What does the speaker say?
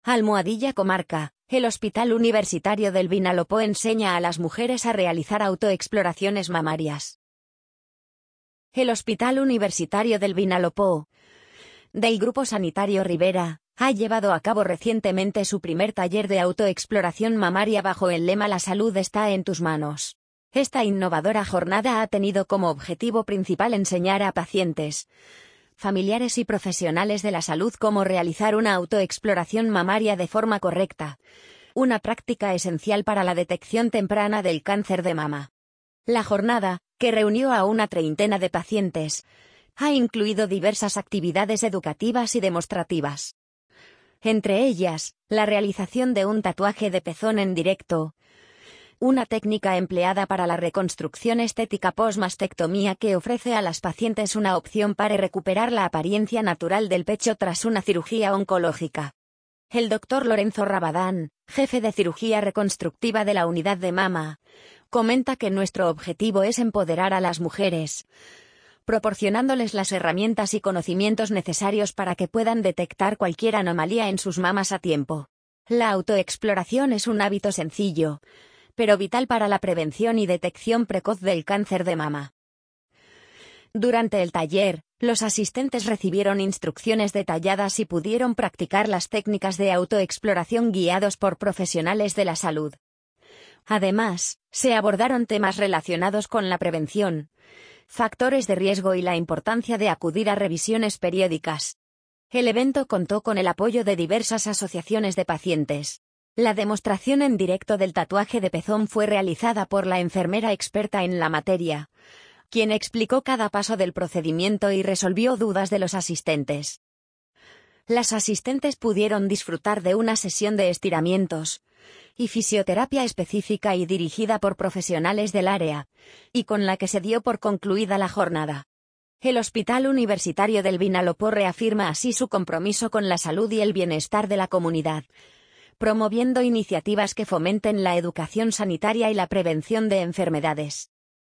Almohadilla Comarca. El Hospital Universitario del Vinalopó enseña a las mujeres a realizar autoexploraciones mamarias. El Hospital Universitario del Vinalopó, del Grupo Sanitario Rivera, ha llevado a cabo recientemente su primer taller de autoexploración mamaria bajo el lema La salud está en tus manos. Esta innovadora jornada ha tenido como objetivo principal enseñar a pacientes, familiares y profesionales de la salud cómo realizar una autoexploración mamaria de forma correcta, una práctica esencial para la detección temprana del cáncer de mama. La jornada, que reunió a una treintena de pacientes, ha incluido diversas actividades educativas y demostrativas. Entre ellas, la realización de un tatuaje de pezón en directo, una técnica empleada para la reconstrucción estética post-mastectomía que ofrece a las pacientes una opción para recuperar la apariencia natural del pecho tras una cirugía oncológica. El Dr. Lorenzo Rabadán, jefe de cirugía reconstructiva de la unidad de mama, comenta que nuestro objetivo es empoderar a las mujeres, proporcionándoles las herramientas y conocimientos necesarios para que puedan detectar cualquier anomalía en sus mamas a tiempo. La autoexploración es un hábito sencillo, pero vital para la prevención y detección precoz del cáncer de mama. Durante el taller, los asistentes recibieron instrucciones detalladas y pudieron practicar las técnicas de autoexploración guiados por profesionales de la salud. Además, se abordaron temas relacionados con la prevención, factores de riesgo y la importancia de acudir a revisiones periódicas. El evento contó con el apoyo de diversas asociaciones de pacientes. La demostración en directo del tatuaje de pezón fue realizada por la enfermera experta en la materia, quien explicó cada paso del procedimiento y resolvió dudas de los asistentes. Las asistentes pudieron disfrutar de una sesión de estiramientos y fisioterapia específica y dirigida por profesionales del área, y con la que se dio por concluida la jornada. El Hospital Universitario del Vinalopó reafirma así su compromiso con la salud y el bienestar de la comunidad, promoviendo iniciativas que fomenten la educación sanitaria y la prevención de enfermedades.